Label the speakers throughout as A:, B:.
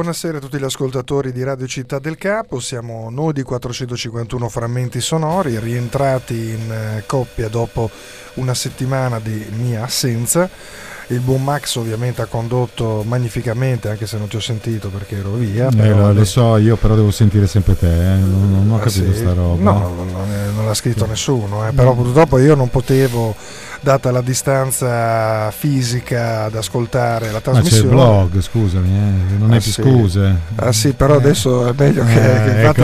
A: Buonasera a tutti gli ascoltatori di Radio Città del Capo, siamo noi di 451 frammenti sonori, rientrati in coppia dopo una settimana di mia assenza. Il buon Max ovviamente ha condotto magnificamente, anche se non ti ho sentito perché ero via.
B: Lo so, io però devo sentire sempre te, non ho capito sta roba.
A: No, non l'ha scritto nessuno, però purtroppo io non potevo, data la distanza fisica, ad ascoltare la trasmissione.
B: Ma c'è il blog, scusami, non hai più scuse.
A: Sì, però adesso è meglio che infatti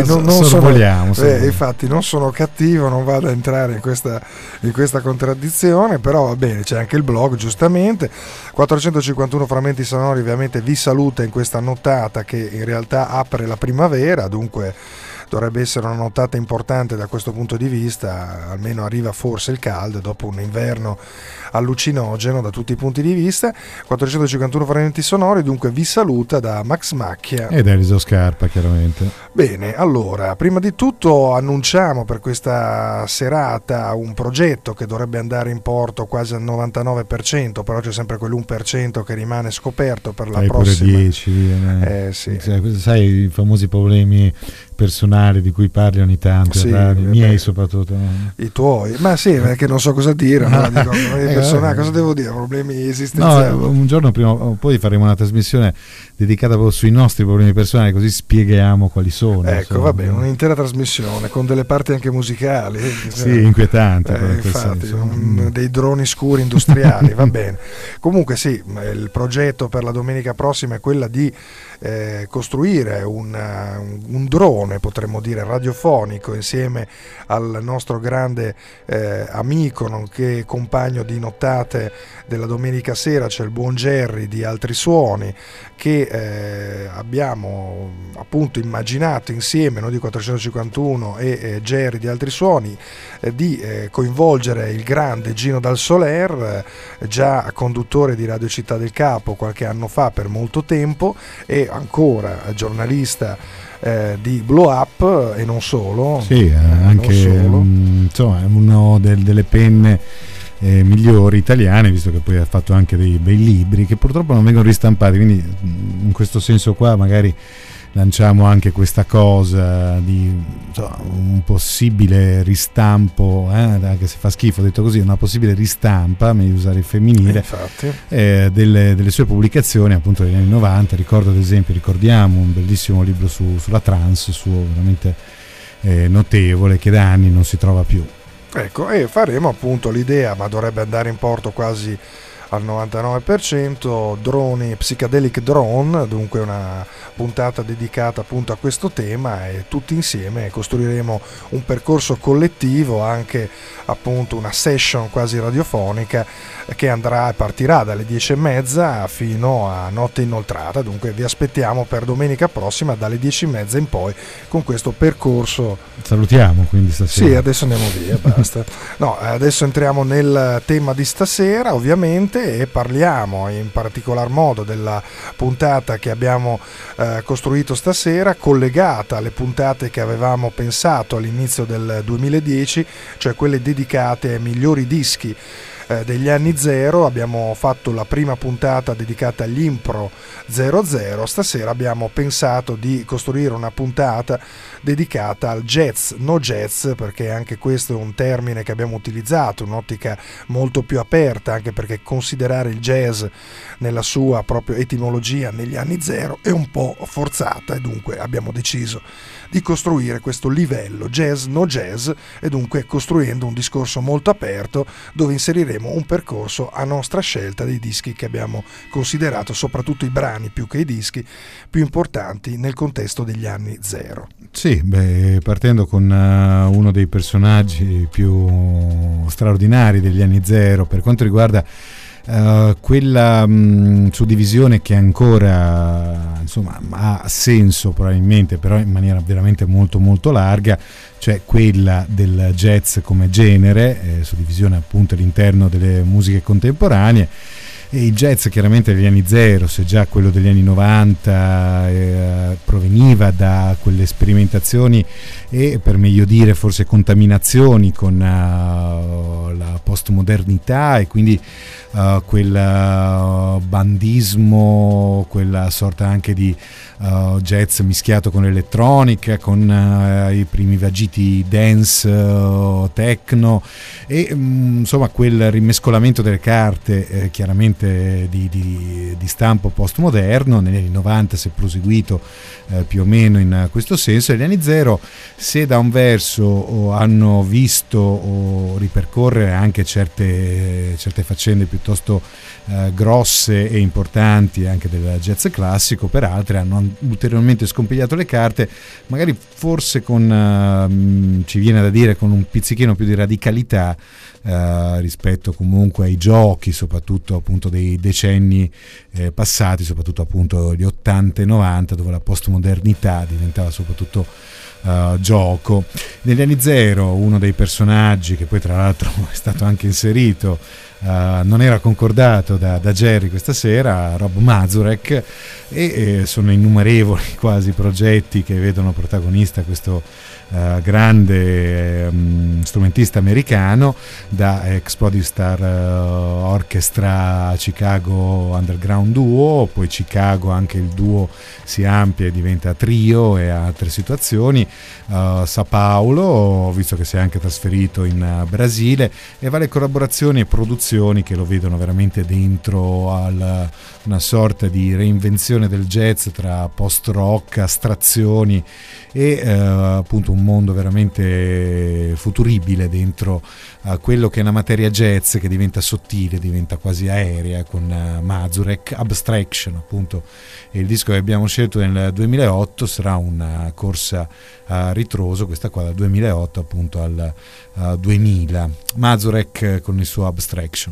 A: infatti non sono cattivo, non vado a entrare in questa contraddizione, però va bene, c'è anche il blog, giustamente. 451 frammenti sonori ovviamente vi saluta in questa nottata che in realtà apre la primavera, dunque dovrebbe essere una nottata importante da questo punto di vista, almeno arriva forse il caldo dopo un inverno allucinogeno da tutti i punti di vista. 451 frammenti sonori dunque vi saluta da Max Macchia
B: ed Elisa Scarpa, chiaramente.
A: Bene, allora prima di tutto annunciamo per questa serata un progetto che dovrebbe andare in porto quasi al 99%, però c'è sempre quell'1% che rimane scoperto per la prossima.
B: Pure 10,
A: sì.
B: Sai i famosi problemi personali di cui parli ogni tanto,
A: sì,
B: miei soprattutto.
A: I tuoi, ma sì, perché non so cosa dire, personali, cosa devo dire, problemi esistenziali.
B: No, un giorno prima o poi faremo una trasmissione dedicata proprio sui nostri problemi personali, così spieghiamo quali sono.
A: Ecco, va bene, un'intera trasmissione con delle parti anche musicali.
B: Sì, inquietanti.
A: Infatti, dei droni scuri industriali, va bene. Comunque sì, il progetto per la domenica prossima è quella di costruire un drone, potremmo dire, radiofonico insieme al nostro grande amico nonché compagno di nottate della domenica sera, c'è il buon Jerry di Altri Suoni, che abbiamo appunto immaginato insieme, noi di 451 e Jerry di Altri Suoni, di coinvolgere il grande Gino Dal Soler, già conduttore di Radio Città del Capo qualche anno fa per molto tempo e ancora giornalista di Blow Up e non solo.
B: Sì, anche insomma, uno delle penne migliori italiane, visto che poi ha fatto anche dei bei libri che purtroppo non vengono ristampati, quindi in questo senso qua magari lanciamo anche questa cosa di un possibile ristampo, anche se fa schifo detto così, una possibile ristampa, meglio usare il femminile, delle sue pubblicazioni appunto degli anni 90. Ricordiamo un bellissimo libro sulla trans, suo veramente notevole, che da anni non si trova più.
A: Ecco, e faremo appunto l'idea, ma dovrebbe andare in porto quasi al 99%, droni, Psychedelic Drone, dunque una puntata dedicata appunto a questo tema, e tutti insieme costruiremo un percorso collettivo, anche appunto una session quasi radiofonica che andrà e partirà dalle 10:30 fino a notte inoltrata, dunque vi aspettiamo per domenica prossima dalle 10:30 in poi con questo percorso.
B: Salutiamo quindi stasera.
A: Sì, adesso andiamo via, basta. No, adesso entriamo nel tema di stasera ovviamente e parliamo in particolar modo della puntata che abbiamo costruito stasera, collegata alle puntate che avevamo pensato all'inizio del 2010, cioè quelle dedicate ai migliori dischi degli anni zero. Abbiamo fatto la prima puntata dedicata agli Impro 00, stasera abbiamo pensato di costruire una puntata dedicata al jazz, no jazz, perché anche questo è un termine che abbiamo utilizzato, un'ottica molto più aperta, anche perché considerare il jazz nella sua propria etimologia negli anni zero è un po' forzata, e dunque abbiamo deciso di costruire questo livello jazz no jazz, e dunque costruendo un discorso molto aperto dove inseriremo un percorso a nostra scelta dei dischi che abbiamo considerato, soprattutto i brani più che i dischi, più importanti nel contesto degli anni zero.
B: Sì, partendo con uno dei personaggi più straordinari degli anni zero per quanto riguarda quella suddivisione che ancora insomma ha senso probabilmente, però in maniera veramente molto molto larga, cioè quella del jazz come genere, suddivisione appunto all'interno delle musiche contemporanee. E il jazz chiaramente degli anni zero, se già quello degli anni 90 proveniva da quelle sperimentazioni e, per meglio dire, forse contaminazioni con la postmodernità, e quindi quel bandismo, quella sorta anche di jazz mischiato con l'elettronica, con i primi vagiti dance, techno, e insomma quel rimescolamento delle carte chiaramente di stampo postmoderno. Negli anni 90 si è proseguito più o meno in questo senso, e gli anni zero, se da un verso hanno visto ripercorrere anche certe faccende piuttosto grosse e importanti anche del jazz classico, per altre hanno ulteriormente scompigliato le carte, magari forse con ci viene da dire con un pizzichino più di radicalità rispetto comunque ai giochi, soprattutto appunto dei decenni passati, soprattutto appunto gli 80 e 90, dove la postmodernità diventava soprattutto gioco. Negli anni zero uno dei personaggi, che poi tra l'altro è stato anche inserito, non era concordato da Jerry questa sera, Rob Mazurek, e sono innumerevoli quasi progetti che vedono protagonista questo grande strumentista americano, da Exploding Star Orchestra, Chicago Underground Duo, poi Chicago anche il duo si amplia e diventa trio e altre situazioni, Sao Paulo, visto che si è anche trasferito in Brasile, e varie collaborazioni e produzioni che lo vedono veramente dentro una sorta di reinvenzione del jazz tra post-rock, astrazioni e appunto un mondo veramente futuribile dentro quello che è una materia jazz che diventa sottile, diventa quasi aerea, con Mazurek, Abstraction appunto. E il disco che abbiamo scelto nel 2008 sarà una corsa a ritroso, questa qua dal 2008 appunto al 2000, Mazurek con il suo Abstraction.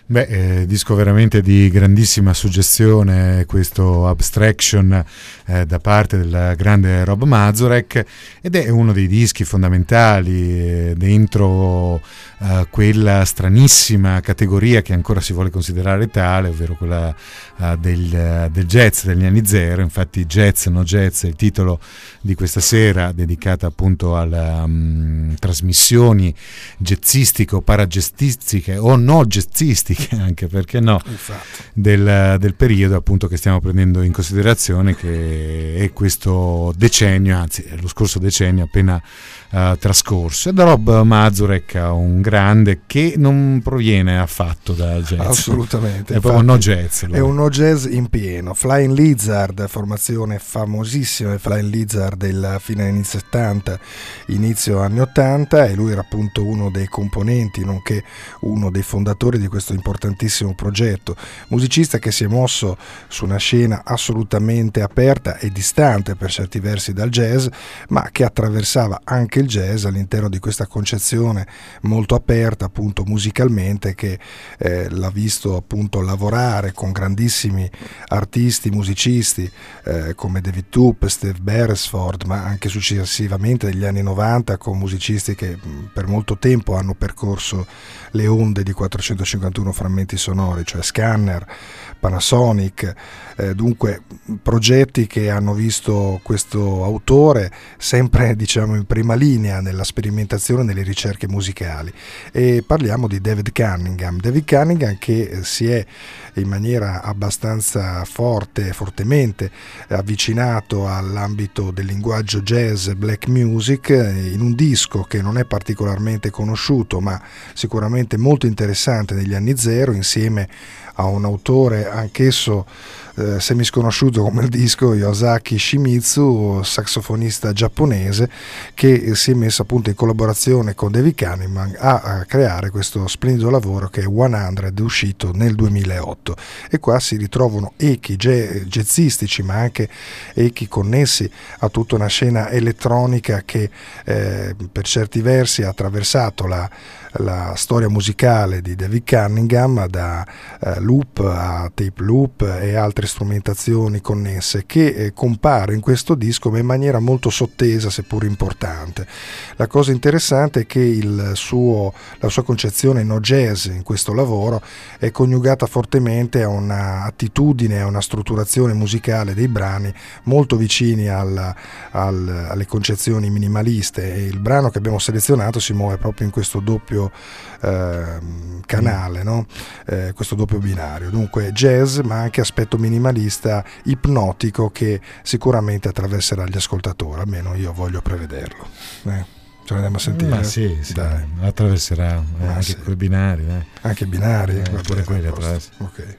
B: Disco veramente di grandissima suggestione, questo Abstraction da parte del grande Rob Mazurek, ed è uno dei dischi fondamentali dentro quella stranissima categoria che ancora si vuole considerare tale, ovvero quella del jazz degli anni zero. Infatti Jazz No Jazz è il titolo di questa sera, dedicata appunto alle trasmissioni jazzistiche o parajazzistiche o no jazzistiche, anche perché no, del periodo appunto che stiamo prendendo in considerazione, che è questo decennio, anzi lo scorso decennio appena trascorso. E da Rob Mazurek, un grande che non proviene affatto dal jazz,
A: assolutamente,
B: è proprio no jazz,
A: è un no jazz in pieno. Flying Lizard, formazione famosissima, Flying Lizard della fine anni 70 inizio anni 80, e lui era appunto uno dei componenti nonché uno dei fondatori di questo importantissimo progetto. Musicista che si è mosso su una scena assolutamente aperta e distante per certi versi dal jazz, ma che attraversava anche il jazz all'interno di questa concezione molto aperta appunto musicalmente, che l'ha visto appunto lavorare con grandissimi artisti, musicisti come David Toop, Steve Beresford, ma anche successivamente negli anni 90 con musicisti che per molto tempo hanno percorso le onde di 451 frammenti sonori, cioè Scanner, Panasonic, dunque progetti che hanno visto questo autore sempre diciamo in prima linea nella sperimentazione, nelle ricerche musicali. E parliamo di David Cunningham che si è in maniera abbastanza fortemente avvicinato all'ambito del linguaggio jazz black music in un disco che non è particolarmente conosciuto ma sicuramente molto interessante negli anni zero, insieme a un autore anch'esso semisconosciuto come il disco, Yosaki Shimizu, sassofonista giapponese, che si è messo appunto in collaborazione con David Cunningham a creare questo splendido lavoro che è 100, uscito nel 2008. E qua si ritrovano echi jazzistici ma anche echi connessi a tutta una scena elettronica che per certi versi ha attraversato la storia musicale di David Cunningham, da loop a tape loop e altre strumentazioni connesse, che compare in questo disco ma in maniera molto sottesa seppur importante. La cosa interessante è che la sua concezione no jazz in questo lavoro è coniugata fortemente a una attitudine, a una strutturazione musicale dei brani molto vicini alle concezioni minimaliste, e il brano che abbiamo selezionato si muove proprio in questo doppio canale, no? Questo doppio binario, dunque jazz ma anche aspetto minimalista ipnotico che sicuramente attraverserà gli ascoltatori, almeno io voglio prevederlo. Ce l'andiamo a sentire?
B: Ma sì, dai. Attraverserà anche
A: sì.
B: quei binari,
A: anche i binari,
B: pure quelli attraversano.
A: Ok.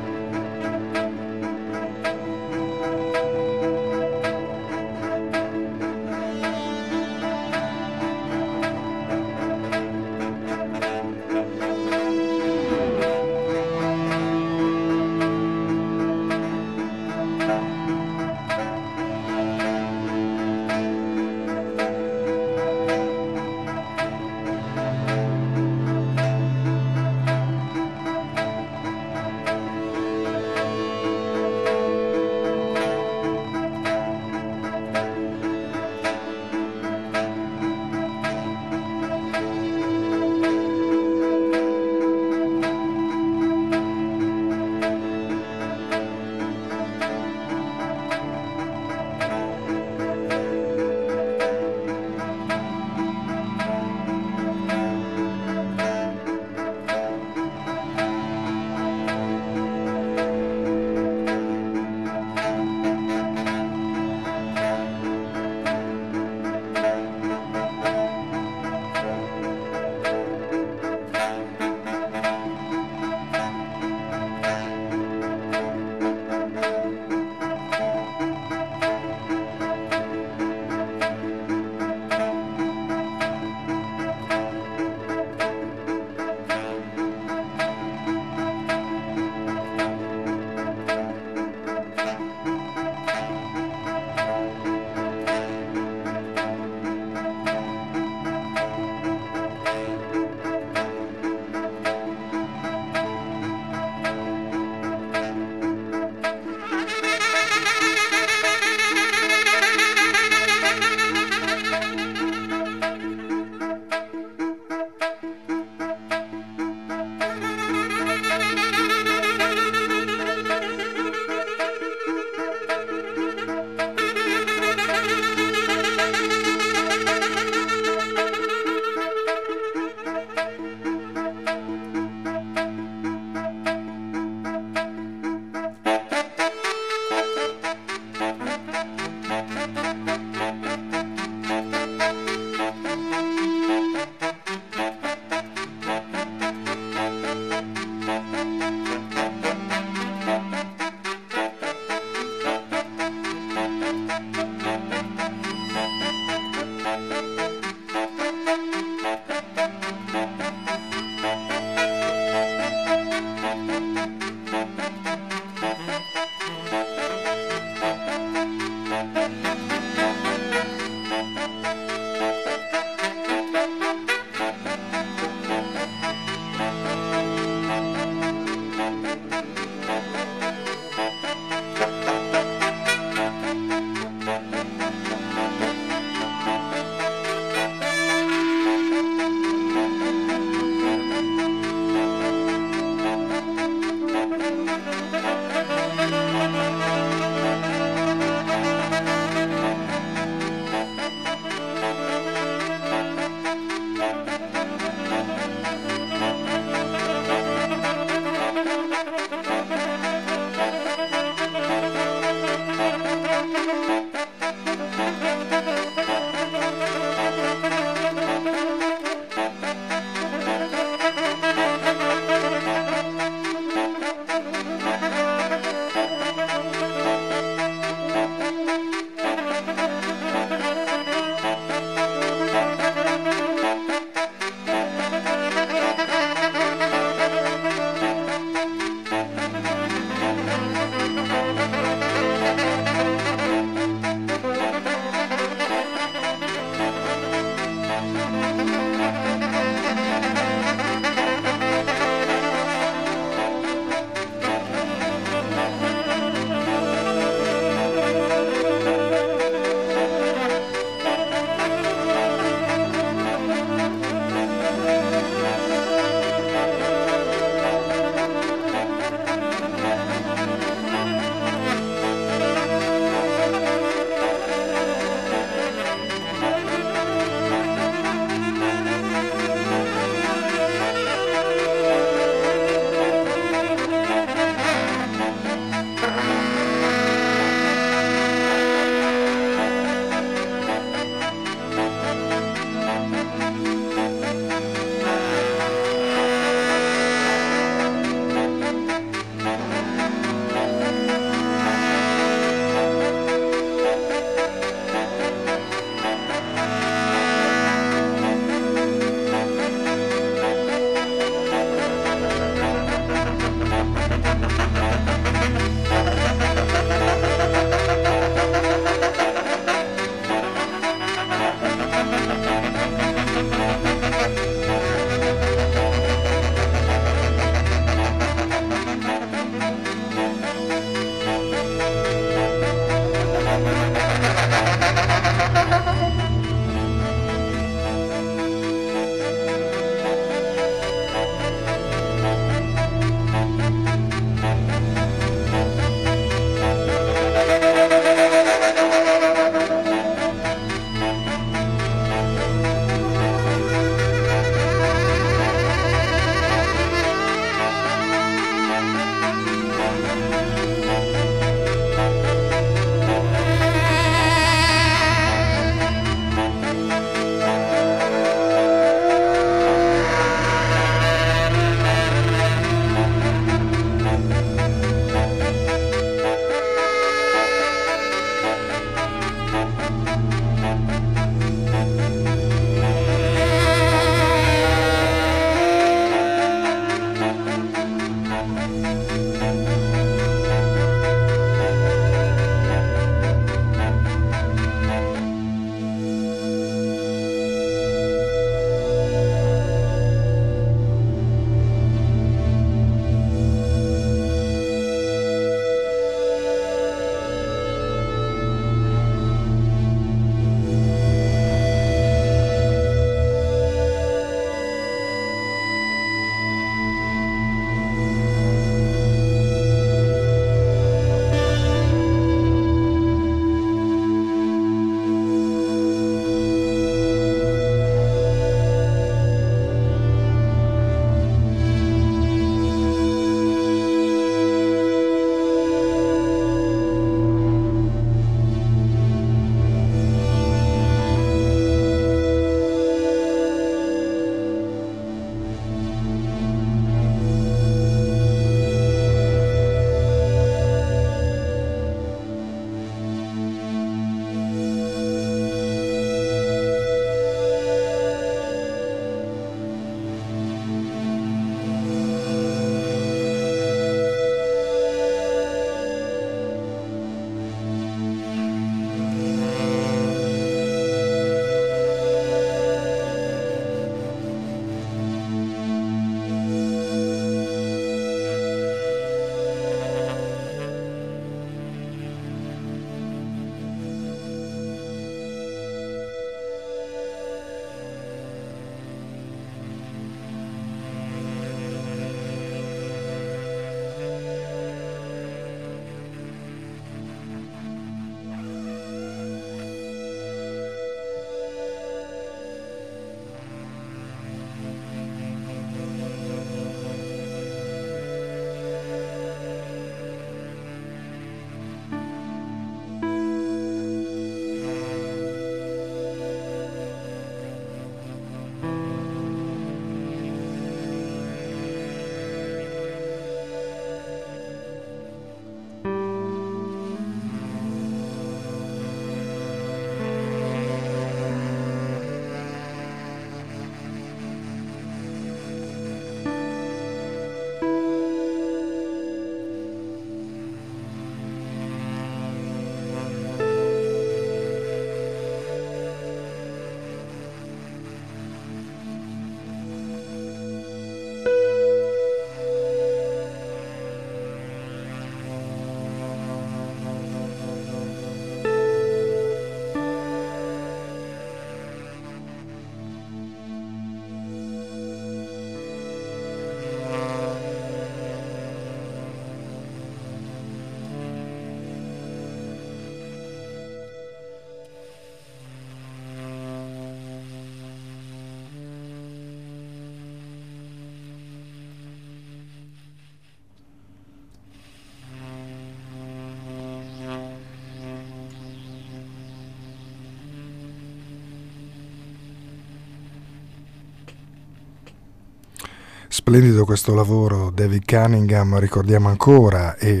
A: splendido questo lavoro, David Cunningham, ricordiamo ancora, e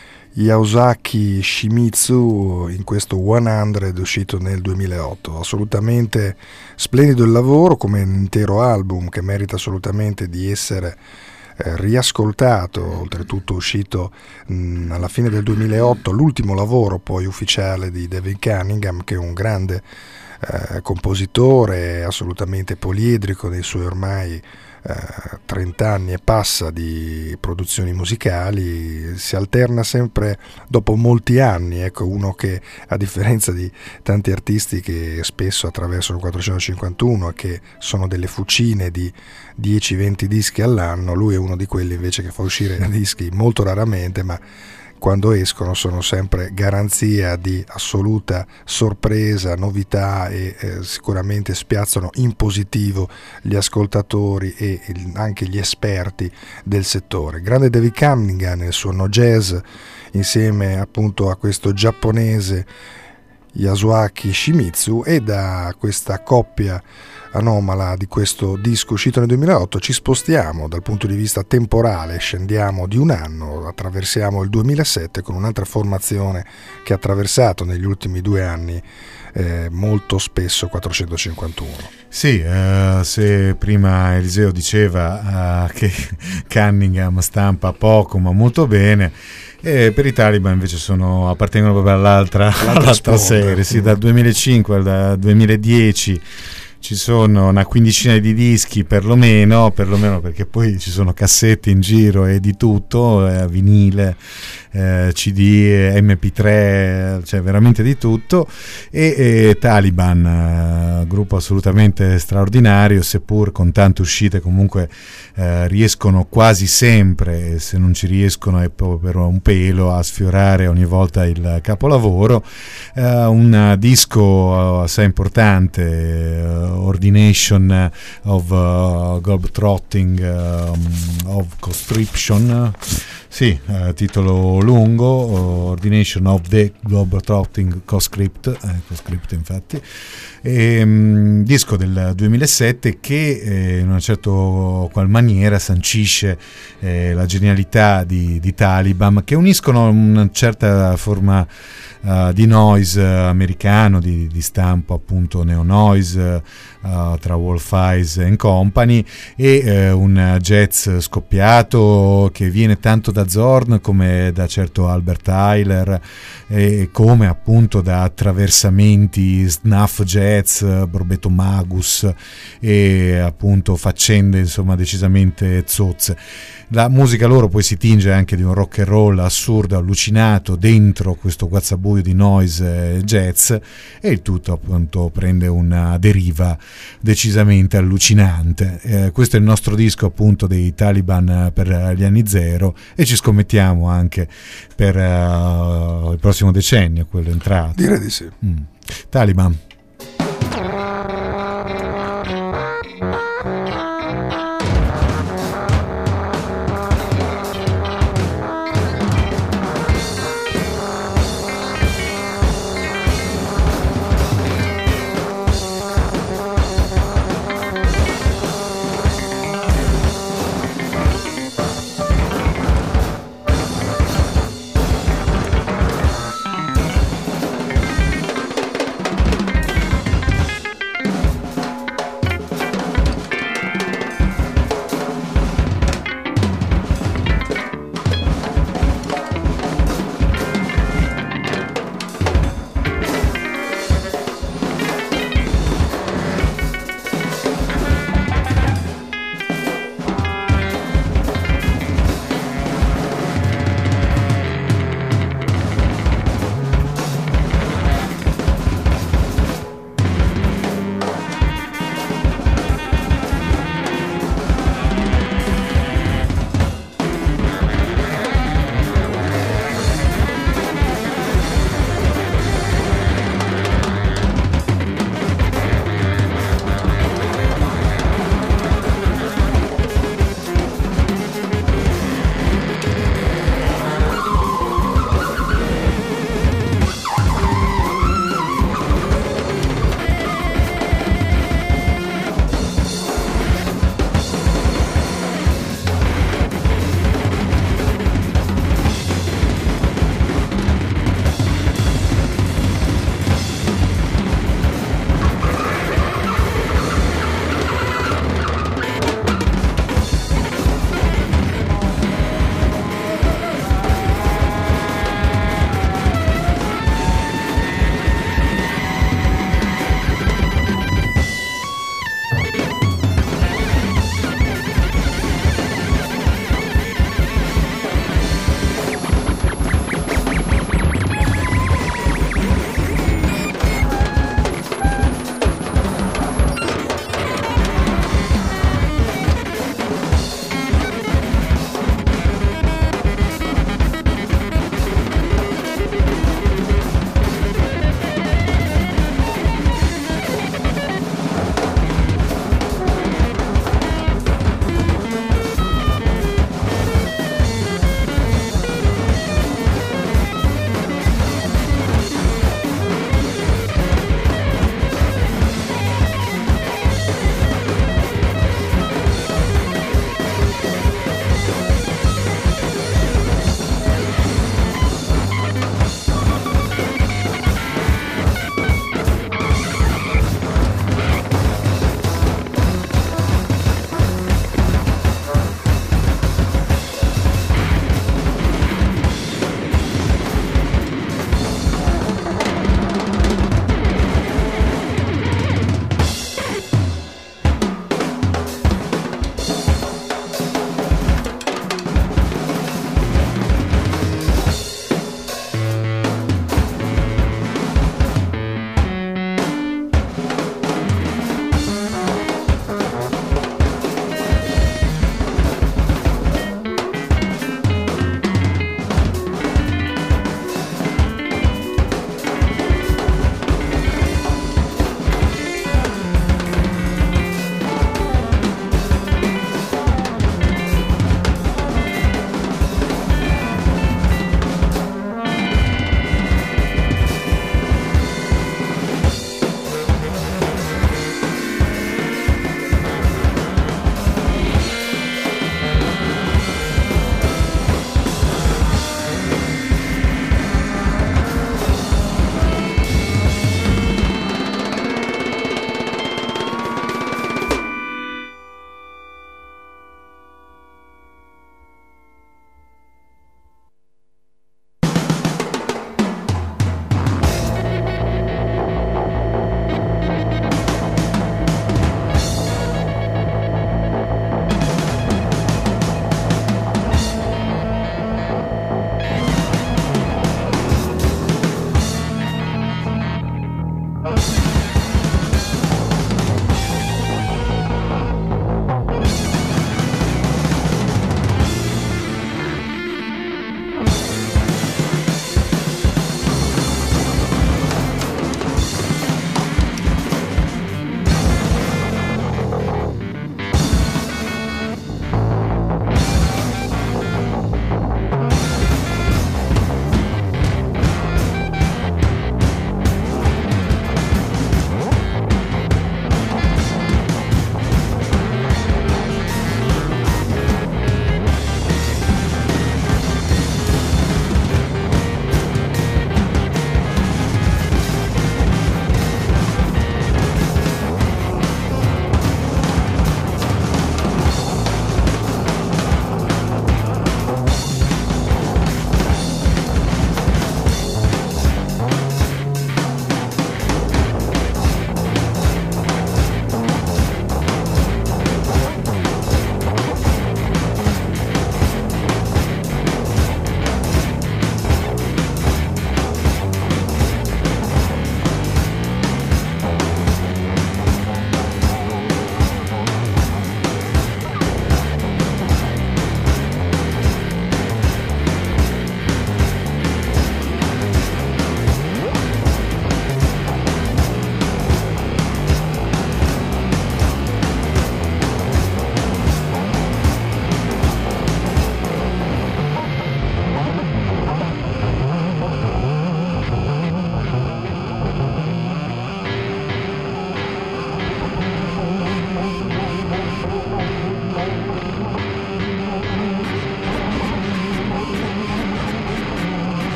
A: Yaosaki Shimizu in questo 100 uscito nel 2008. Assolutamente splendido il lavoro, come un intero album che merita assolutamente di essere riascoltato, oltretutto uscito alla fine del 2008, l'ultimo lavoro poi ufficiale di David Cunningham, che è un grande compositore, assolutamente poliedrico nei suoi ormai 30 anni e passa di produzioni musicali. Si alterna sempre dopo molti anni, ecco, uno che, a differenza di tanti artisti che spesso attraversano il 451 e che sono delle fucine di 10-20 dischi all'anno, lui è uno di quelli invece che fa uscire dischi molto raramente, ma quando escono sono sempre garanzia di assoluta sorpresa, novità, e sicuramente spiazzano in positivo gli ascoltatori e anche gli esperti del settore. Grande David Cunningham nel suo no jazz, insieme appunto a questo giapponese Yasuaki Shimizu, e da questa coppia anomala di questo disco uscito nel 2008 ci spostiamo dal punto di vista temporale, scendiamo di un anno, attraversiamo il 2007 con un'altra formazione che ha attraversato negli ultimi 2 anni molto spesso 451.
B: Sì, se prima Eliseo diceva che Cunningham stampa poco ma molto bene, per i Taliban invece appartengono proprio all'altra serie, sì, dal 2005 al 2010 ci sono una quindicina di dischi perlomeno, perché poi ci sono cassette in giro e di tutto, vinile, CD, MP3, cioè veramente di tutto, e Taliban, gruppo assolutamente straordinario, seppur con tante uscite comunque riescono quasi sempre, se non ci riescono è proprio per un pelo, a sfiorare ogni volta il capolavoro. Un disco assai importante, Ordination of Globetrotting of Conscription, sì, titolo lungo, Ordination of the Globetrotting Conscript, infatti, disco del 2007 che in una certa qual maniera sancisce la genialità di Taliban, che uniscono una certa forma di noise americano, di stampo appunto neo-noise, tra Wolf Eyes and Company, e un jazz scoppiato che viene tanto da Zorn come da certo Albert Tyler, come appunto da attraversamenti snuff jazz, Borbeto Magus, e appunto faccende insomma decisamente zozze. La musica loro poi si tinge anche di un rock and roll assurdo, allucinato dentro questo guazzabuio di noise jazz, e il tutto appunto prende una deriva decisamente allucinante. Questo è il nostro disco appunto dei Taliban per gli anni zero, e ci scommettiamo anche per il prossimo decennio, quello entrato.
A: Direi di sì.
B: Taliban.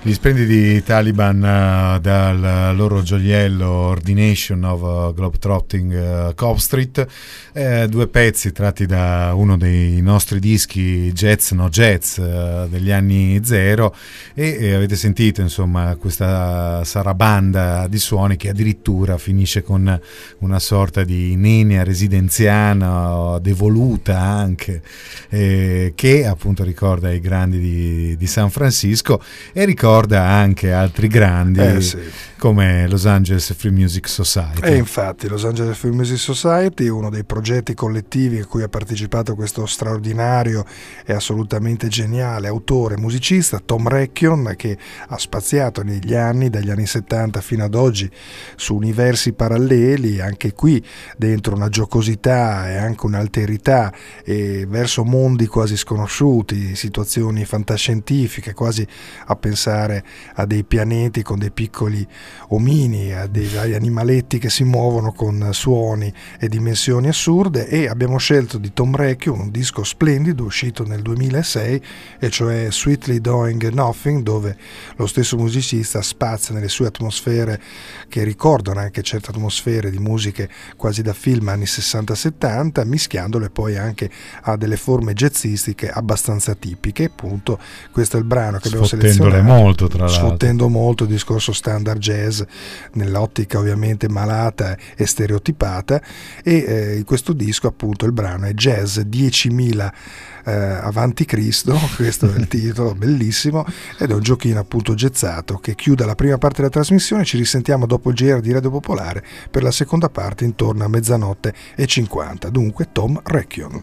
B: Gli splendidi Taliban dal loro gioiello Ordination of Globetrotting Cobb Street, due pezzi tratti da uno dei nostri dischi Jazz No Jazz degli anni zero, e avete sentito insomma questa sarabanda di suoni che addirittura finisce con una sorta di nenia residenziana devoluta anche, che appunto ricorda i grandi di San Francisco e ricorda anche altri grandi
A: sì,
B: come Los Angeles Free Music Society.
A: E infatti Los Angeles Free Music Society, uno dei progetti collettivi a cui ha partecipato questo straordinario e assolutamente geniale autore e musicista Tom Recchion, che ha spaziato negli anni, dagli anni 70 fino ad oggi, su universi paralleli, anche qui dentro una giocosità e anche un'alterità e verso mondi quasi sconosciuti, situazioni fantascientifiche, quasi a pensare a dei pianeti con dei piccoli omini, a dei animaletti che si muovono con suoni e dimensioni assurde. E abbiamo scelto di Tom Recchion un disco splendido uscito nel 2006, e cioè Sweetly Doing Nothing, dove lo stesso musicista spazia nelle sue atmosfere che ricordano anche certe atmosfere di musiche quasi da film anni 60-70, mischiandole poi anche a delle forme jazzistiche abbastanza tipiche. Appunto questo è il brano che abbiamo selezionato,
B: molto, tra l'altro,
A: sfottendo molto il discorso standard jazz nell'ottica ovviamente malata e stereotipata. E in questo disco appunto il brano è Jazz 10.000 avanti Cristo, questo è il titolo, bellissimo, ed è un giochino appunto jazzato che chiude la prima parte della trasmissione. Ci risentiamo dopo il GR di Radio Popolare per la seconda parte intorno a 00:50. Dunque Tom Recchion.